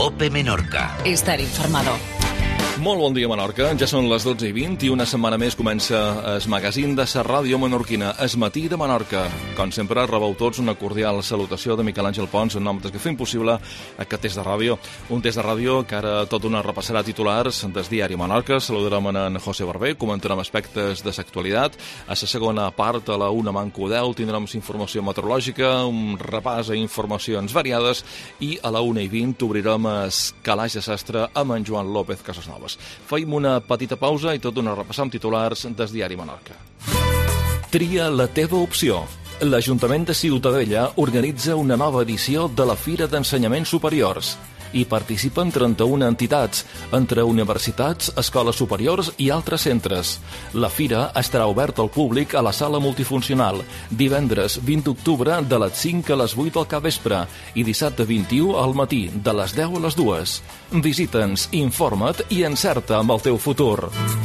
COPE Menorca. Estar informado. Molt bon dia, Menorca. Ja són les 12:20 i una setmana més comença el magazín de la ràdio menorquina, Es Matí de Menorca. Com sempre, rebeu tots una cordial salutació de Miquel Àngel Pons en nom dels que fem possible aquest test de ràdio. Un test de ràdio que ara tot una repassarà titulars des diari Menorca. Saludarem en José Barber, comentarem aspectes de l'actualitat. A la segona part, a la 1:10, tindrem informació meteorològica, un repàs a informacions variades i a la 1:20 obrirem el calaix de sastre amb en Joan López Casasnovas. Feim una petita pausa i tot una repassar amb titulars des diari Menorca. Tria la teva opció. L'Ajuntament de Ciutadella organitza una nova edició de la Fira d'Ensenyaments Superiors. Hi participen 31 entitats, entre universitats, escoles superiors i altres centres. La fira estarà oberta al públic a la sala multifuncional, divendres 20 d'octubre de les 5 a les 8 del capvespre i dissabte 21 al matí, de les 10 a les 2. Visita'ns, informa't i encerta amb el teu futur.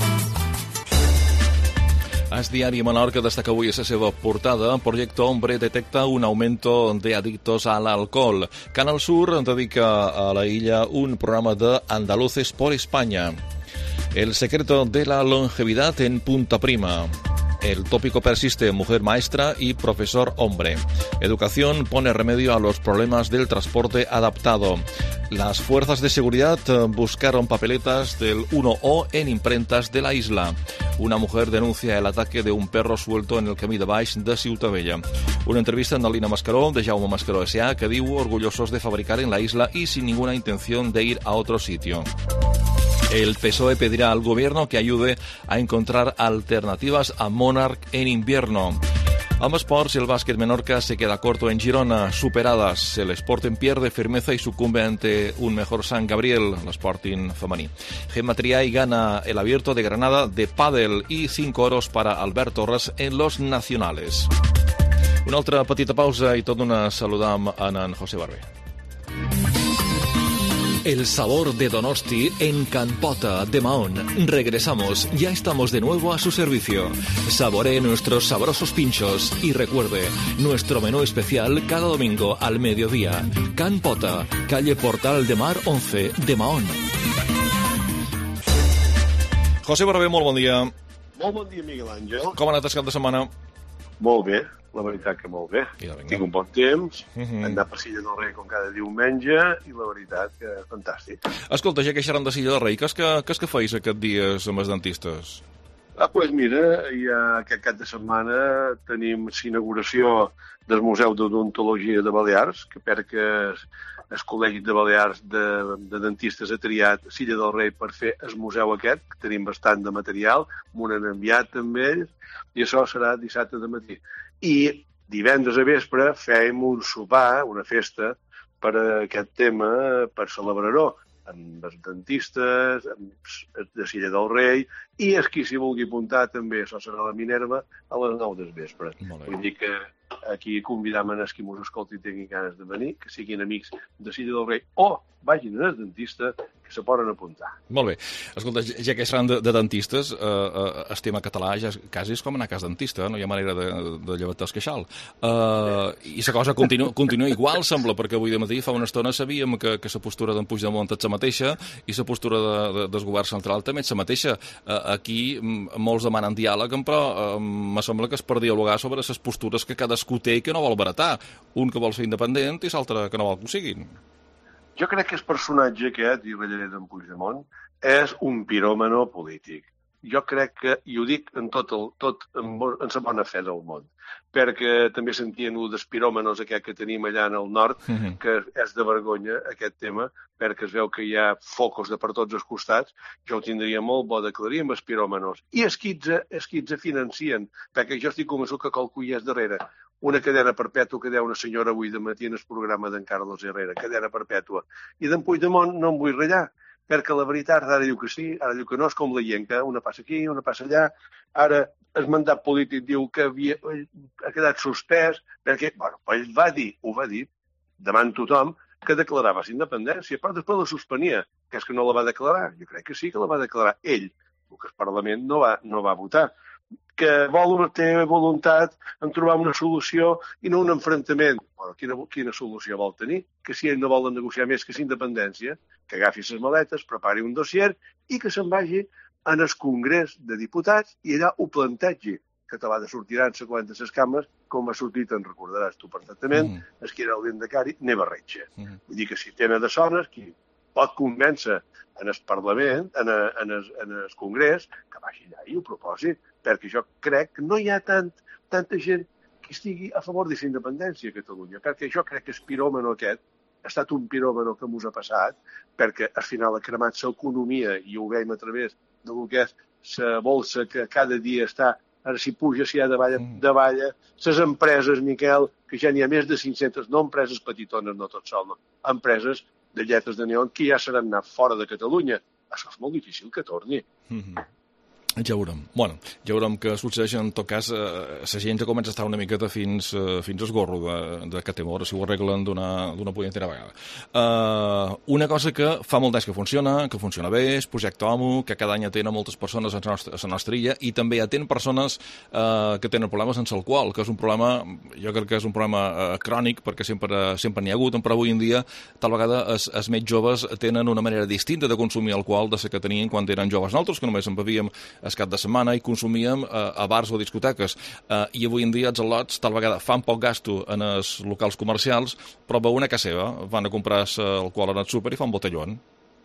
El diari Menorca destaca avui a la seva portada: Proyecto Hombre detecta un aumento de adictos al alcohol. Canal Sur dedica a la illa un programa de Andaluces por España. El secreto de la longevidad en Punta Prima. El tópico persiste: mujer maestra y profesor hombre. Educación pone remedio a los problemas del transporte adaptado. Las fuerzas de seguridad buscaron papeletas del 1O en imprentas de la isla. Una mujer denuncia el ataque de un perro suelto en el camí de baix de Ciutadella. Una entrevista en Lina Mascaró, de Jaume Mascaró S.A., que diu orgullosos de fabricar en la isla y sin ninguna intención de ir a otro sitio. El PSOE pedirá al gobierno que ayude a encontrar alternativas a Monarch en invierno. Amb esports, el básquet Menorca se queda corto en Girona, superadas. El Sporting pierde firmeza y sucumbe ante un mejor San Gabriel, el Sporting femení. Gemma Triay gana el Abierto de Granada de pádel y 5 oros para Albert Torres en los nacionales. Una altra petita pausa i tot una saludam en José Barber. El sabor de Donosti en Can Pota de Mahón. Regresamos, ya estamos de nuevo a su servicio. Saboree nuestros sabrosos pinchos y recuerde, nuestro menú especial cada domingo al mediodía. Can Pota, calle Portal de Mar 11 de Mahón. José Barber, molt bon dia. Molt bon dia, Miguel Àngel. Com ha anat el cap de setmana? Molt bé, la veritat que molt bé. Tinc un bon temps, hem anat per Silla del Rei com cada diumenge i la veritat que fantàstic. Escolta, ja que xerrem de Silla del Rei, què és que feis aquests dies amb els dentistes? Doncs mira, ja aquest cap de setmana tenim l'inauguració del Museu d'Odontologia de Balears, que perquè el Col·legi de Balears de Dentistes ha triat Silla del Rei per fer el museu aquest, que tenim bastant de material, m'ho han enviat amb ells, i això serà dissabte de matí. I divendres a vespre fem un sopar, una festa, per aquest tema, per celebrar-ho, amb els dentistes, amb de Silla del Rei, i els qui s'hi vulgui apuntar també, això serà la Minerva, a les 9 del vespre. Vull dir que aquí convidam els qui mos escolti i tinguin ganes de venir, que siguin amics de Silla del Rei o vagin al dentista, que se poden apuntar. Molt bé. Escolta, ja que seran de dentistes, el tema català ja quasi és com anar a casa dentista, no hi ha manera de llevar-te el queixal. I la cosa continua igual, sembla, perquè avui de matí fa una estona sabíem que la postura d'en Puigdemont és la mateixa i la postura del govern central també és la mateixa. Aquí molts demanen diàleg, però me sembla que es per dialogar sobre les postures que cadascú té i que no vol baratar. Un que vol ser independent i l'altre que no vol que ho siguin. Jo crec que el personatge aquest, i rellaré d'en Puigdemont, és un piròmano polític. Jo crec que, i ho dic en la bona fe del món, perquè també sentien un dels piròmanos aquest que tenim allà en el nord, que és de vergonya aquest tema, perquè es veu que hi ha focus de per tots els costats. Jo ho tindria molt bo d'aclarir amb els piròmanos. I els quits financien, perquè jo estic convençut que qualcú hi és darrere. Una cadena perpètua que deu una senyora avui de matí en el programa d'en Carlos Herrera, cadena perpètua. I d'en Puigdemont no em vull ratllar, perquè la veritat ara diu que sí, ara diu que no, és com la llenca, una passa aquí, una passa allà. Ara el mandat polític diu que ha quedat suspès, perquè, bueno, ell ho va dir, davant tothom, que declarava la independència, però després la suspenia, que és que no la va declarar. Jo crec que sí que la va declarar ell, el que el Parlament no va votar. que té voluntat en trobar una solució i no un enfrontament. Bueno, quina solució vol tenir? Que si ell no vol negociar més que la independència, que agafi les maletes, prepari un dossier i que se'n vagi en el Congrés de Diputats i allà ho plantegi, que te l'ha de sortir en següent de les cames, com ha sortit, en recordaràs tu perfectament, el que era el Lendakari, Neva Retxe. Vull dir que si tenen de sones, qui pot convèncer en el Parlament, en el Congrés, que vagi allà i ho proposi, perquè jo crec que no hi ha tanta gent que estigui a favor de la independència a Catalunya, perquè jo crec que el piròmano aquest ha estat un piròmano que mos ha passat, perquè al final ha cremat l'economia, i ho veiem a través del que és la bolsa que cada dia està, ara si puja, si hi ha davalla, les empreses, Miquel, que ja n'hi ha més de 500, no empreses petitones, no tot sol, no, empreses de lletres de neon que ja seran anat fora de Catalunya. Això és molt difícil que torni. Ja veurem. Bueno, ja veurem què succeeix. En tot cas, la gent ja comença a estar una miqueta fins esgorro de que temor, si ho arreglen d'una punyetera vegada. Una cosa que fa molt d'anys que funciona bé, és Projecte Homo, que cada any atén a moltes persones a la nostra illa, i també atén persones que tenen problemes sense alcohol, que és un problema, jo crec que és un problema crònic, perquè sempre n'hi ha hagut, però avui en dia, tal vegada, els més joves tenen una manera distinta de consumir alcohol de la que tenien quan eren joves nosaltres, que només en bevíem el cap de setmana i consumíem a bars o discoteques. I avui en dia els al·lots tal vegada fan poc gasto en els locals comercials, però veuen a casa seva, van a comprar alcohol en el súper i fan botellón.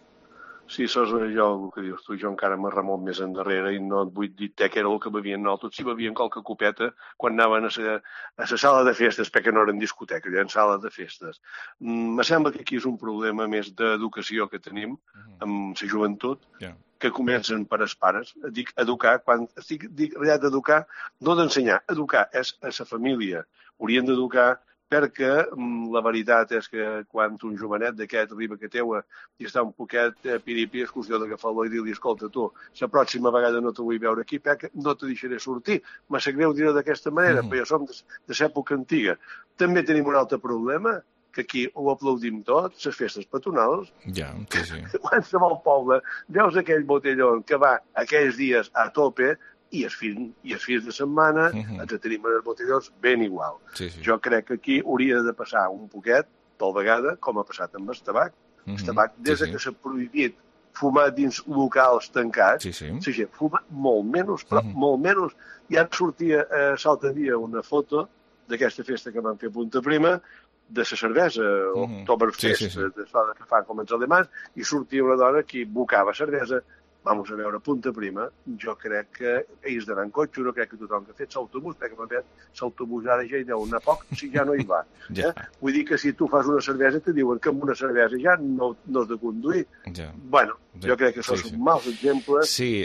Sí, això és allò el que dius tu. Jo encara me remolt més endarrere i no et vull dir que era el que bevien nosaltres. Si bevien qualque copeta quan anaven a la sala de festes, perquè no eren discoteques, eren sales de festes. Me sembla que aquí és un problema més d'educació que tenim amb la joventut, que comencen per els pares. Dic educar, quan dic allà d'educar, no d'ensenyar. Educar és a la família. Haurien d'educar perquè la veritat és que quan un jovenet d'aquest arriba a teua i està un poquet piripi, és qüestió d'agafar-lo i dir-li, escolta, tu, la pròxima vegada no te vull veure aquí perquè no te deixaré sortir. Me sap greu dir-ho d'aquesta manera, però jo som de l'època antiga. També tenim un altre problema, que aquí ho aplaudim tot, les festes patronals. Ja, sí. Qualsevol poble, veus aquell botelló que va aquells dies a tope, i els fins de setmana ens tenim els botellons ben igual. Sí. Jo crec que aquí hauria de passar un poquet, tal vegada, com ha passat amb el tabac. El tabac, des que s'ha prohibit fumar dins locals tancats, la gent fuma molt menys, però molt menys. I ara sortia l'altre dia una foto d'aquesta festa que van fer a Punta Prima, de la cervesa, Oktoberfest, que fan com els alemans, i sortia una dona que bocava cervesa. Vamos a veure, Punta Prima, jo crec que ells d'anar en cotxe, no crec que tothom que ha fet l'autobús, perquè m'ha fet l'autobús ara ja hi deu anar poc, si ja no hi va. Vull dir que si tu fas una cervesa, te diuen que amb una cervesa ja no has de conduir. Bueno, jo crec que això són mals exemples. Sí,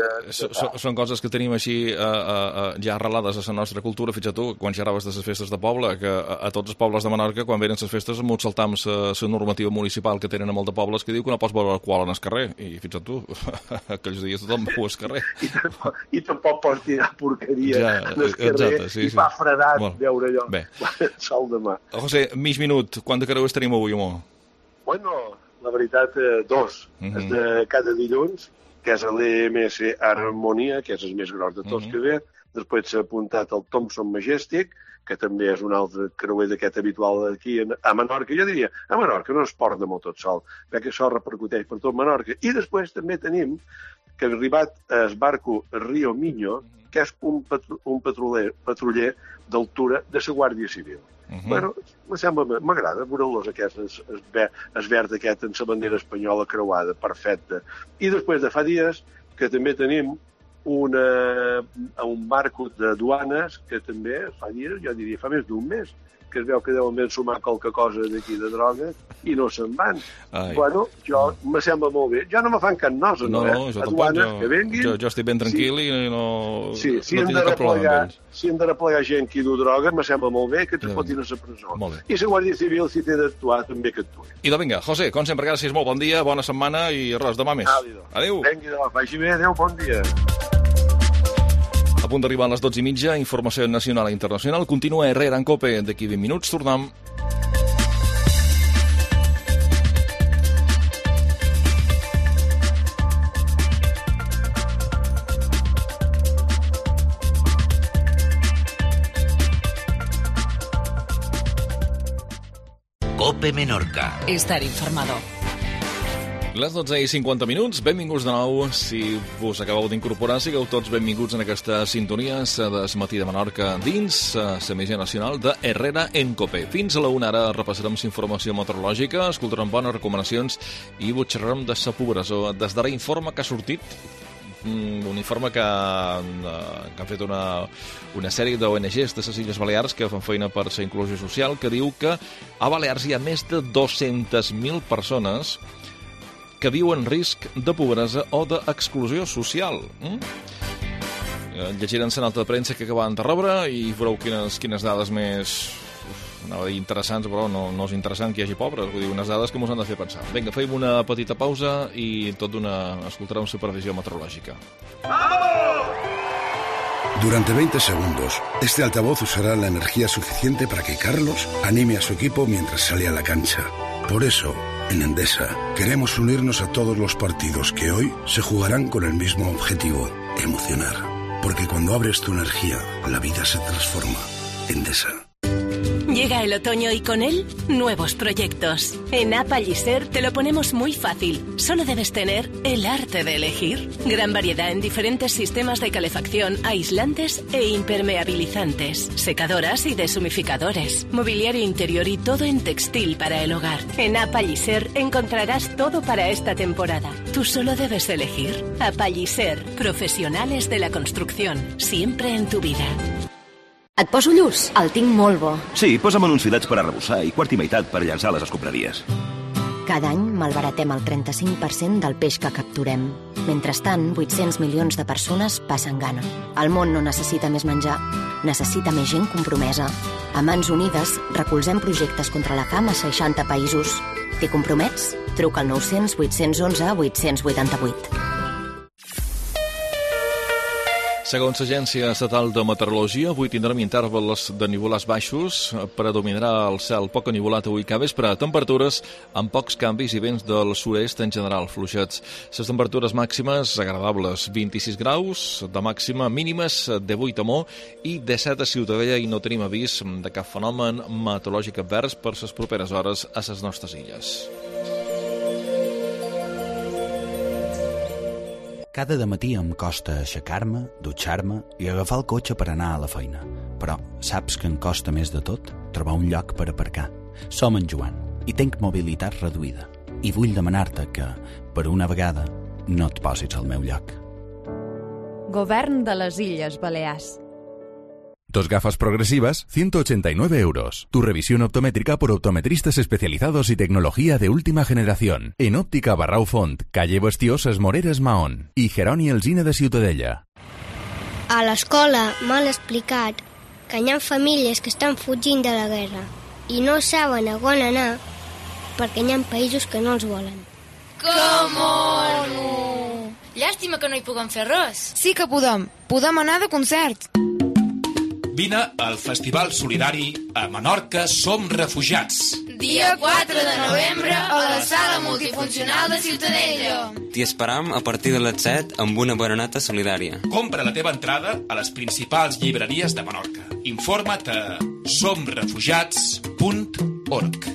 són coses que tenim així ja arrelades a la nostra cultura. Fixa't tu, quan xerraves de les festes de poble, que a tots els pobles de Menorca, quan venen les festes, ens saltam la normativa municipal que tenen a molts de pobles que diu que no pots beure alcohol en el carrer. I fixa't tu, aquells dies tothom beu al carrer. I tampoc pots tirar porqueria en el carrer i fa fredat veure allò. Sol de mà. José, mig minut, quant de creuers tenim avui, amor? Bueno, la veritat, dos. És de cada dilluns, que és l'EMS Harmonia, que és el més gros de tots que ve. Després s'ha apuntat el Thompson Majestic, que també és un altre creuer d'aquest habitual aquí a Menorca. Jo diria, a Menorca no es porta molt tot sol, perquè això repercuteix per tot Menorca. I després també tenim que ha arribat el barco Rio Minho, que és un patruller d'altura de la Guàrdia Civil. Bueno, m'agrada veure-los aquests, el verd aquest amb la bandera espanyola creuada, perfecte. I després de fa dies que també tenim un barco de duanes que també fa dies, jo diria, fa més d'un mes, que es veu que deuen ben sumar qualque cosa d'aquí de droga i no se'n van. Bueno, jo me sembla molt bé. Ja no me fan cap nosa, no? Jo tampoc. Jo estic ben tranquil i no tinc cap problema amb ells. Si hem de replegar gent que du droga, me sembla molt bé que te fotin a la presó. I la Guàrdia Civil, si té d'actuar, també que actuï. I doncs vinga, José, com sempre, gràcies molt, bon dia, bona setmana i res, demà més. Adéu. Vinga, vagi bé, adéu, bon dia. A punt d'arribar a les 12:30, informació nacional i internacional. Continua Herrera en Cope. D'aquí 20 minuts tornem. Cope Menorca. Estar informado. Les 12:50, benvinguts de nou. Si vos acabeu d'incorporar, sigueu tots benvinguts en aquesta sintonia de Matí de Menorca dins l'emissora nacional de Herrera en Cope. Fins a la 1 ara repassarem l'informació meteorològica, escoltarem bones recomanacions i xerrarem de la pobresa. Des darrer informe que ha sortit, un informe que han fet una sèrie d'ONGs de les Illes Balears que fan feina per la inclusió social, que diu que a Balears hi ha més de 200.000 persones que viuen en risc de pobresa o d'exclusió social. Llegirem la nota de premsa que acabaven de rebre i veureu quines dades més, anava a dir interessants, però no és interessant que hi hagi pobres, vull dir, unes dades que ens han de fer pensar. Vinga, fem una petita pausa i tot escoltarem la previsió meteorològica. Durante 20 segundos, este altavoz usará la energía suficiente para que Carlos anime a su equipo mientras sale a la cancha. Por eso, en Endesa, queremos unirnos a todos los partidos que hoy se jugarán con el mismo objetivo, emocionar. Porque cuando abres tu energía, la vida se transforma. Endesa. Llega el otoño y con él, nuevos proyectos. En Apalliser te lo ponemos muy fácil. Solo debes tener el arte de elegir. Gran variedad en diferentes sistemas de calefacción, aislantes e impermeabilizantes, secadoras y deshumificadores, mobiliario interior y todo en textil para el hogar. En Apalliser encontrarás todo para esta temporada. Tú solo debes elegir. Apalliser, profesionales de la construcción, siempre en tu vida. Et poso lluç? El tinc molt bo. Sí, posa'm en uns filets per arrebossar i quart i meitat per llançar les escombraries. Cada any malbaratem el 35% del peix que capturem. Mentrestant, 800 milions de persones passen gana. El món no necessita més menjar, necessita més gent compromesa. A Mans Unides recolzem projectes contra la fam a 60 països. T'hi compromets? Truca al 900 811 888. Segons l'Agència Estatal de Meteorologia, avui tindrem intervals de nivolars baixos, predominarà el cel poc enivolat avui que vespre, temperatures amb pocs canvis i vents del sud-est en general fluixets. Les temperatures màximes agradables, 26 graus, de màxima mínimes de 8 a Mó i de 7 a Ciutadella, i no tenim avís de cap fenomen meteorològic advers per les properes hores a les nostres illes. Cada dematí em costa aixecar-me, dutxar-me i agafar el cotxe per anar a la feina. Però saps que em costa més de tot? Trobar un lloc per aparcar. Som en Joan i tinc mobilitat reduïda. I vull demanar-te que, per una vegada, no et posis al meu lloc. Govern de les Illes Balears. Dos gafas progresivas, 189 euros. Tu revisión optométrica por optometristas especializados y tecnología de última generación. En Òptica Barrau Font, calle Bastiós, Moreres, Mahón. I Jeroni Alsina de Ciutadella. A l'escola m'han explicat que hi ha famílies que estan fugint de la guerra i no saben a on anar perquè hi ha països que no els volen. Que mono! Llàstima que no hi puguem fer res. Sí que podem. Podem anar de concert. Vine al Festival Solidari a Menorca Som Refugiats. Dia 4 de novembre a la Sala Multifuncional de Ciutadella. T'hi esperam a partir de les 7 amb una berenata solidària. Compra la teva entrada a les principals llibreries de Menorca. Informa't a somrefugiats.org.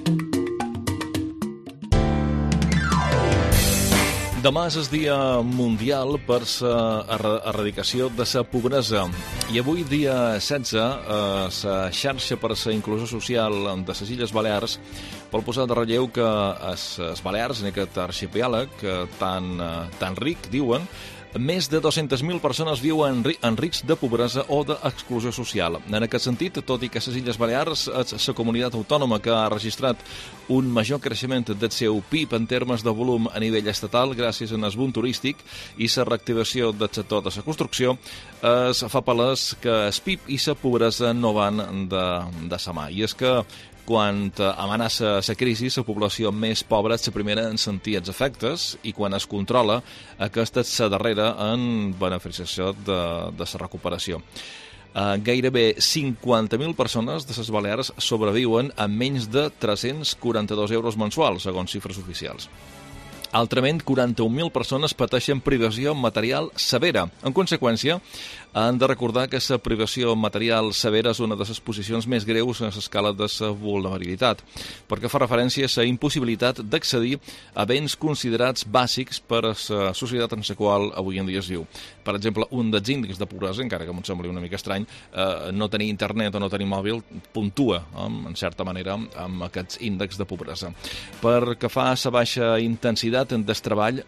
Demà és el Dia Mundial per l'erradicació de la pobresa i avui, dia 16, la xarxa per la inclusió social de les Illes Balears vol posar de relleu que les Balears, en aquest arxipèlag tan ric, diuen, més de 200.000 persones viuen en risc de pobresa o d'exclusió social. En aquest sentit, tot i que les Illes Balears és la comunitat autònoma que ha registrat un major creixement del seu PIB en termes de volum a nivell estatal gràcies al boom turístic i la reactivació del sector de la construcció, es fa palès que el PIB i la pobresa no van de sa mà. I és que quan amenaça la crisi, la població més pobra és la primera en sentir els efectes i quan es controla, aquesta és la darrera en beneficiació de la recuperació. Gairebé 50.000 persones de les Balears sobreviuen amb menys de 342 euros mensuals, segons xifres oficials. Altrament, 41.000 persones pateixen privació material severa. En conseqüència, han de recordar que la privació material severa és una de les posicions més greus en l'escala de la vulnerabilitat, perquè fa referència a la impossibilitat d'accedir a béns considerats bàsics per a la societat en la qual avui en dia es viu. Per exemple, un dels índexs de pobresa, encara que em sembli una mica estrany, no tenir internet o no tenir mòbil puntua, en certa manera, amb aquests índexs de pobresa. Per que fa a la baixa intensitat del treball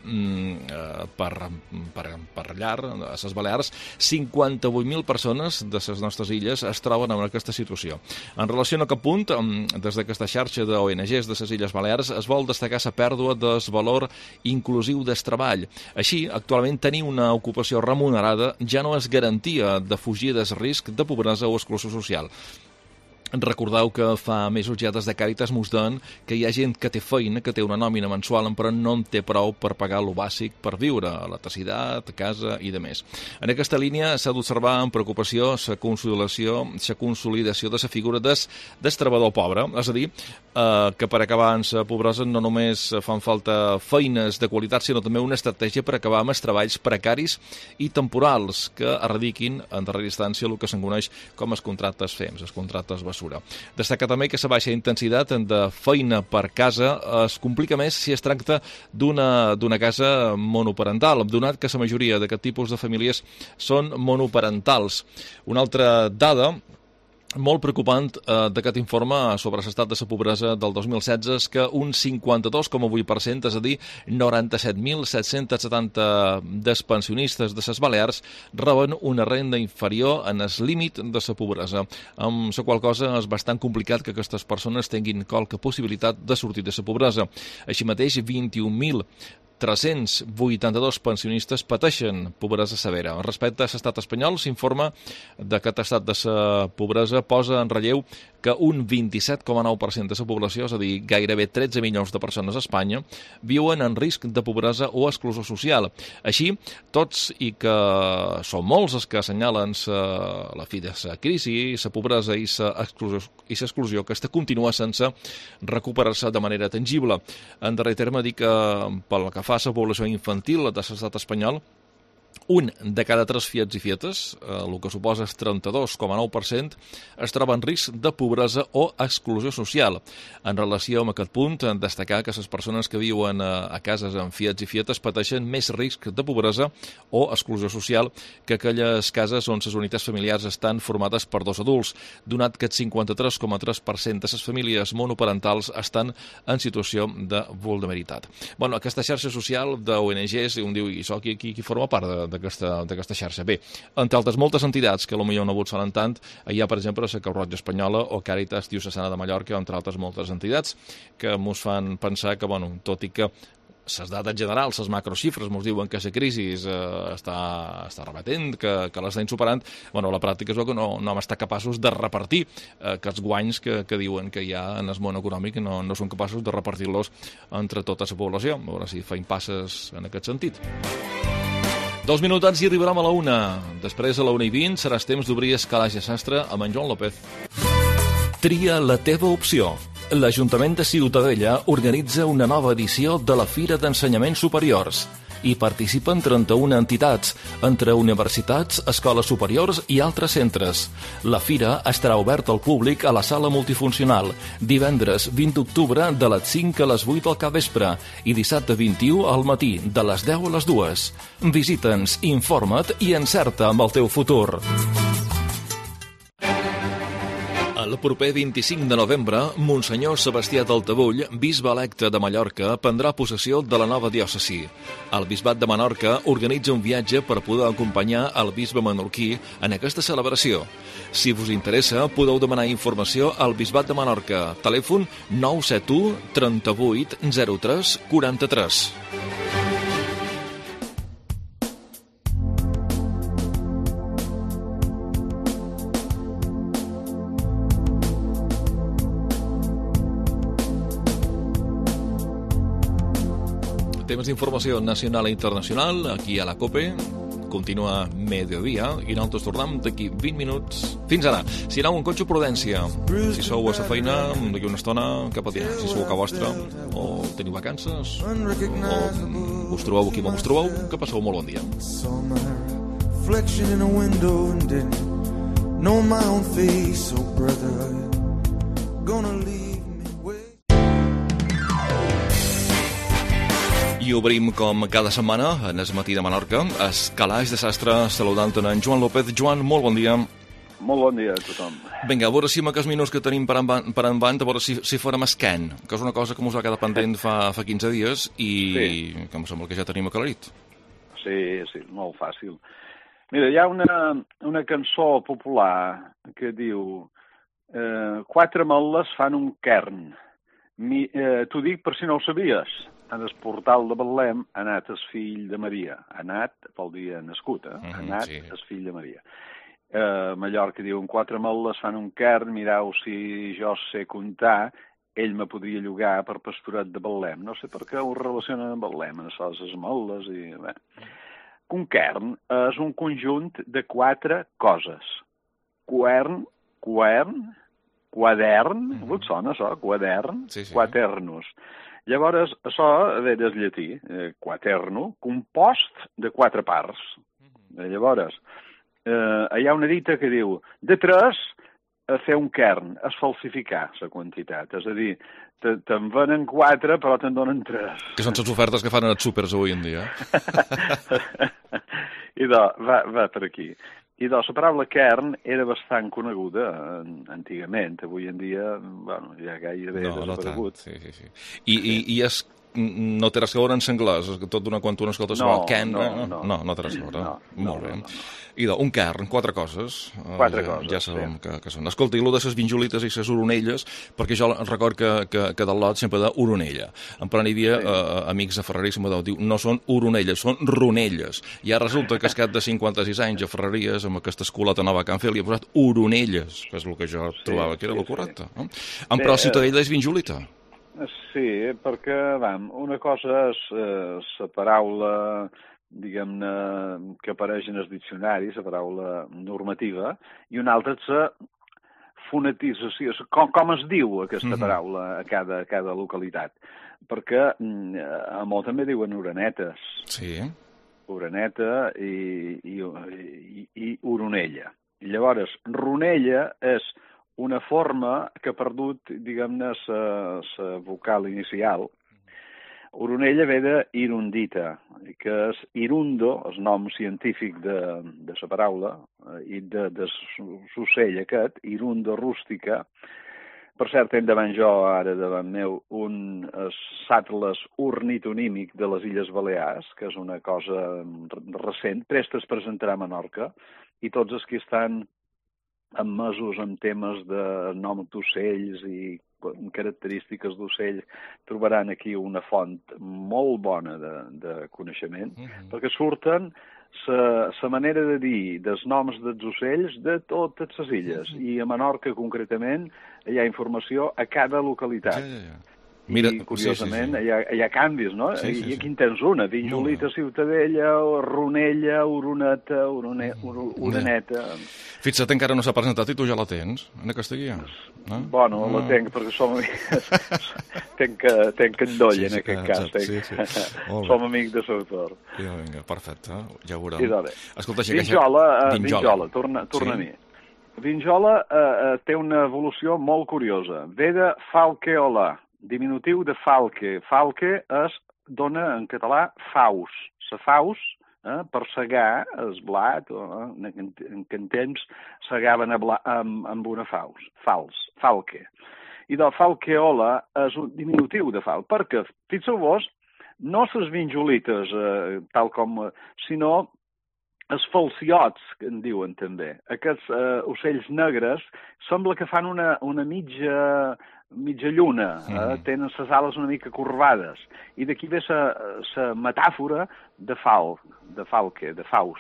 per llar, a les Balears, 58.000 persones de les nostres illes es troben en aquesta situació. En relació a aquest punt, des d'aquesta xarxa d'ONGs de les Illes Balears es vol destacar la pèrdua del valor inclusiu del treball. Així, actualment tenir una ocupació remunerada ja no és garantia de fugir del risc de pobresa o exclusió social. Recordeu que fa mesos ja des de Càritas mos diuen que hi ha gent que té feina, que té una nòmina mensual, però no en té prou per pagar lo bàsic per viure, electricitat, casa i de més. En aquesta línia s'ha d'observar amb preocupació la consolidació de la figura del treballador pobre, és a dir, que per acabar amb la pobresa no només fan falta feines de qualitat, sinó també una estratègia per acabar amb els treballs precaris i temporals que erradiquin, en darrera instància, el que se'n coneix com els contractes FEMS, els contractes basura. Destaca també que la baixa intensitat de feina per casa es complica més si es tracta d'una casa monoparental, donat que la majoria d'aquest tipus de famílies són monoparentals. Una altra dada molt preocupant d'aquest informe sobre l'estat de la pobresa del 2016 és que un 52,8%, és a dir, 97.770 dels pensionistes de les Balears reben una renda inferior en el límit de la pobresa, amb la qual cosa és bastant complicat que aquestes persones tinguin qualque possibilitat de sortir de la pobresa. Així mateix, 21.382 pensionistes pateixen pobresa severa. Respecte a l'estat espanyol, s'informa que aquest estat de la pobresa posa en relleu que un 27,9% de la població, és a dir, gairebé 13 milions de persones a Espanya, viuen en risc de pobresa o exclusió social. Així, tots i que són molts els que assenyalen la fi de la crisi, la pobresa i l'exclusió, aquesta continua sense recuperar-se de manera tangible. En darrer terme, dic que pel que fa a la població infantil de l'estat espanyol, un de cada 3 fiets i fietes, el que suposa és 32,9%, es troba en risc de pobresa o exclusió social. En relació amb aquest punt, destacar que les persones que viuen a cases amb fiets i fietes pateixen més risc de pobresa o exclusió social que aquelles cases on les unitats familiars estan formades per 2 adults, donat que el 53,3% de les famílies monoparentals estan en situació de vulnerabilitat. Bueno, aquesta xarxa social d'ONGs, un diu, i això qui forma part d'aquesta xarxa? Bé, entre altres moltes entitats que potser no ho saben tant, hi ha, per exemple, la Creu Roja Espanyola o Càritas Diocesana de Mallorca, entre altres moltes entitats que ens fan pensar que, tot i que les dades generals, les macroxifres, ens diuen que la crisi està remetent, que l'estan superant, la pràctica és que no hem estat capaços de repartir aquests guanys que diuen que hi ha en el món econòmic i no són capaços de repartir-los entre tota la població. A veure si feim passes en aquest sentit. 2 minutets i arribarem a la 1. Després, a la 1:20, serà temps d'obrir Escalaix de Sastre amb en Joan López. Tria la teva opció. L'Ajuntament de Ciutadella organitza una nova edició de la Fira d'Ensenyaments Superiors. Hi participen 31 entitats, entre universitats, escoles superiors i altres centres. La fira estarà oberta al públic a la sala multifuncional, divendres 20 d'octubre de les 5 a les 8 del capvespre i dissabte 21 al matí, de les 10 a les 2. Visita'ns, informa't i encerta amb el teu futur. El proper 25 de novembre, Monsenyor Sebastià del Tabull, bisbe electe de Mallorca, prendrà possessió de la nova diòcesi. El bisbat de Menorca organitza un viatge per poder acompanyar el bisbe menorquí en aquesta celebració. Si us interessa, podeu demanar informació al bisbat de Menorca. Telèfon 971 38 03 43. Temes d'informació nacional i internacional, aquí a la COPE. continua mediodía i nosaltres tornem d'aquí 20 minuts. Fins ara, si aneu en cotxe, prudència. Si sou a la feina, d'aquí una estona cap a dinar. Si sou a casa vostra, o teniu vacances, o us trobeu aquí on us trobeu, que passeu molt bon dia. Reflection in a window and didn't know my own face. Oh brother, gonna leave me wait. I obrim com cada setmana en el matí de Menorca Escalaix de Sastre, saludant en Joan López. Joan, molt bon dia. Molt bon dia a tothom. Vinga, a veure si amb aquests minuts que tenim per endavant, a veure si farem escan, que és una cosa que ens va quedar pendent fa 15 dies i que em sembla que ja tenim aclarit. Sí, molt fàcil. Mira, hi ha una cançó popular que diu quatre mal·les fan un kern. T'ho dic per si no ho sabies. En el portal de Betlem ha anat el fill de Maria. Ha anat, pel dia nascut, ha anat el fill de Maria. A Mallorca diuen quatre mal·les fan un kern, mireu si jo sé comptar, ell me podria llogar per pastorat de Betlem. No sé per què ho relacionen amb Betlem, les mal·les i... Bé. Un kern és un conjunt de quatre coses. Quadern, vos sona això? Quadern, quaternus. Llavors, això ve del llatí, quaterno, compost de quatre parts. Llavors, hi ha una dita que diu, de tres, a fer un kern, és falsificar la quantitat. És a dir, te'n venen quatre, però te'n donen tres. Que són les ofertes que fan en els súpers avui en dia. I va per aquí. I la paraula kern era bastant coneguda antigament. Avui en dia, bueno, ja gairebé desaparegut. Sí. I no té res a veure en anglès, tot d'una quan tu n'escoltes no té res a veure. Molt bé. I un kern, quatre coses. Ja sabem que són. Escolta, i allò de les vinjulites i les oronelles, perquè jo record que del lot sempre de oronella. En plan hi havia amics de Ferreries que diu, no són oronelles, són ronelles. I ara resulta que es cap de 56 anys a Ferreries, amb aquesta escoleta nova que han fet, li ha posat oronelles, que és el que jo trobava que era el correcte. Però Ciutadella és vinjulita. Sí, perquè, una cosa és la paraula, diguem-ne, que apareix en el diccionari, la paraula normativa, i una altra és la fonetització, com es diu aquesta paraula a cada localitat. Perquè a molt també diuen orenetes. Sí. Oreneta i oronella. I llavors, ronella és una forma que ha perdut, diguem-ne, la vocal inicial. Oronella ve d'irundita, que és irundo, el nom científic de la paraula, i de l'ocell aquest, irundo rústica. Per cert, hem davant jo, ara davant meu, un atles ornitonímic de les Illes Balears, que és una cosa recent, prest es presentarà a Menorca, i tots els que estan emmesos en temes de nom d'ocells i característiques d'ocells trobaran aquí una font molt bona de coneixement, perquè surten la manera de dir dels noms dels ocells de totes les illes, i a Menorca concretament hi ha informació a cada localitat. Mira, i curiosament hi ha canvis, no? I aquí en tens una, Vinjolita, Ciutadella, Ronella, Oroneta, Oreneta... Fixa't, encara no s'ha presentat i tu ja la tens, en aquesta guia. Bueno, la tenc perquè som amics... tenc endoll, en aquest cas. Som amics de l'autor. Vinga, perfecte, ja ho veurem. Escolta, Vinjola, torna a mi. Vinjola té una evolució molt curiosa. Ve de falqueola, diminutiu de falque. Falque dona en català faus. La faus, per segar el blat, en aquell temps segaven amb una faus, falque. I de falqueola és un diminutiu de fal, perquè, fixeu-vos, no les vinjolites, tal com, sinó els falciots, que en diuen també. Aquests ocells negres sembla que fan una mitja lluna, tenen les ales una mica corbades, i d'aquí ve la metàfora de falque, de faus.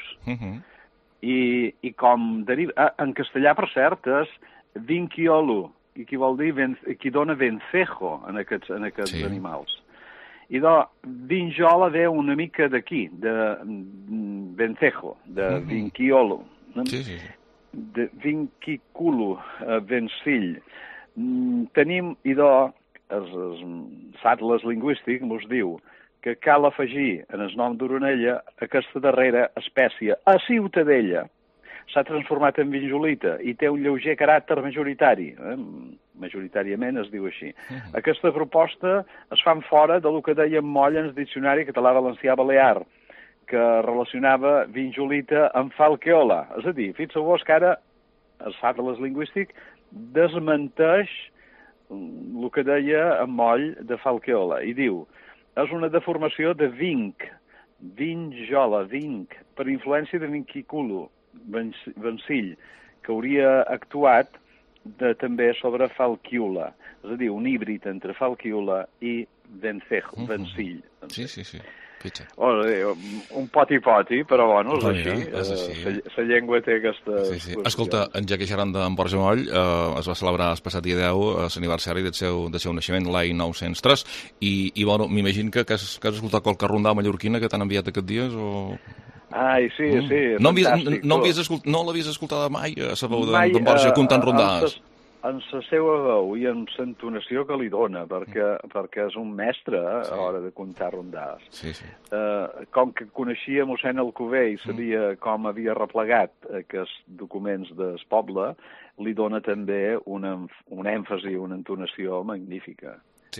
I com deriva, en castellà, per cert, és vinciolo, i qui vol dir, qui dona vencejo en aquests animals. I vinjola ve una mica d'aquí, vencejo, de vinciolo, sí. de vinciculu, vencill. Tenim, idò, l'Atles lingüístic mos diu que cal afegir en el nom d'Oronella aquesta darrera espècie, a Ciutadella. S'ha transformat en vinjolita i té un lleuger caràcter majoritari. Majoritàriament es diu així. Aquesta proposta es fan fora del que deia Moll en el diccionari català-valencià-balear, que relacionava vinjolita amb falqueola. És a dir, fixeu-vos que ara el Atles lingüístic desmenteix el que deia en Moll de falqueola i diu: és una deformació de vinc, vinjola, vinc, per influència de vinciculo, vencill, que hauria actuat també sobre falquiola, és a dir, un híbrid entre falquiola i vencejo, vencill. Sí. Un poti-poti, però bueno, és així. La llengua té aquesta... Sí. Escolta, ja que xerrant d'en Borja Moll, es va celebrar el passat dia 10 l'aniversari del seu naixement, l'any 903, i bueno, m'imagino que has escoltat qualque rondà mallorquina que t'han enviat aquests dies, o... Ai, sí, fantàstic. No l'havies escoltada mai, a la veu d'en Borja, comptant rondàs? En la seva veu i en l'entonació que li dona, perquè és un mestre a l'hora de comptar rondàs. Sí. Com que coneixia mossèn Alcover i sabia com havia replegat aquests documents del poble, li dona també un èmfasi, una entonació magnífica.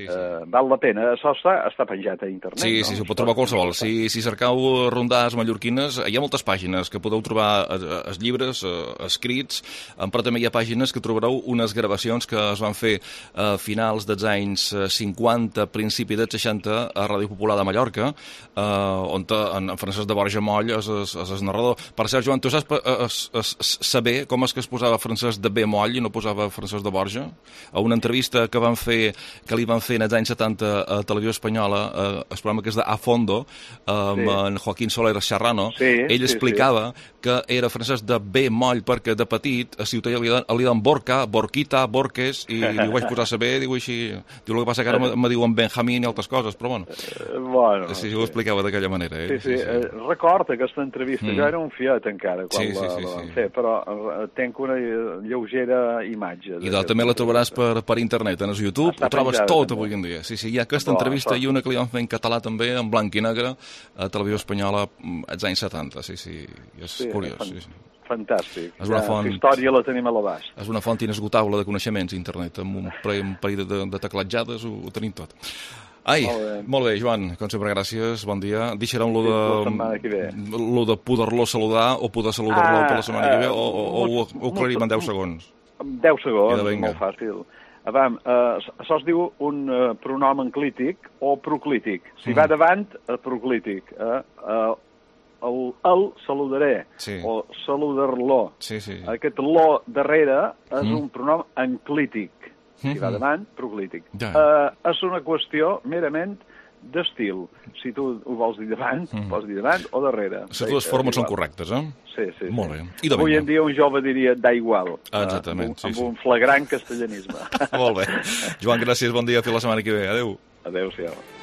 Val la pena, això està penjat a internet. Sí, ho pot trobar qualsevol. Si cercau rondàs mallorquines, hi ha moltes pàgines que podeu trobar els llibres escrits, però també hi ha pàgines que trobareu unes gravacions que es van fer a finals dels anys 50, principi dels 60, a Ràdio Popular de Mallorca, on en Francesc de Borja Moll és el narrador. Per cert, Joan, tu saps saber com és que es posava Francesc de B. Moll i no posava Francesc de Borja? A una entrevista que li van fer en els anys 70 a Televisió Espanyola, el programa que és d'A Fondo, amb en Joaquín Soler Serrano, ell explicava que era Francesc de B. Moll perquè de petit a Ciutadella li dan Borca, Borquita, Borques, i ho vaig posar a saber, diu així. Diu, el que passa que ara me diuen Benjamín i altres coses, però bueno. Sí, ho explicava d'aquella manera. Sí. Record aquesta entrevista, jo era un fiat encara quan la van fer, però tenc una lleugera imatge. I també la trobaràs per internet, en el YouTube, ho trobes tot avui en dia. Sí, hi ha aquesta entrevista i una que li van fer en català també, en blanc i negre, a Televisió Espanyola als anys 70. Sí, és curiós. Fantàstic. La història la tenim a l'abast. És una font inesgotable de coneixements, internet, amb un parell de teclatjades ho tenim tot. Ai, molt bé, Joan, com sempre, gràcies, bon dia. Deixarem lo de poder-lo saludar o poder saludar-lo per la setmana que ve, o ho aclarim en 10 segons? 10 segons, molt fàcil. Això es diu un pronom enclític o proclític. Si va davant, proclític. El saludaré o saludar-lo. Aquest lo darrere és un pronom enclític. Si va davant, proclític. És una qüestió merament d'estil. Si tu ho vols dir davant, pots dir davant o darrere. Les dues formes són correctes, Sí. Molt bé. Avui en dia un jove diria da igual. Exactament, amb un flagrant castellanisme. Molt bé. Joan, gràcies, bon dia, fins la setmana que ve. Adéu. Adéu-siau.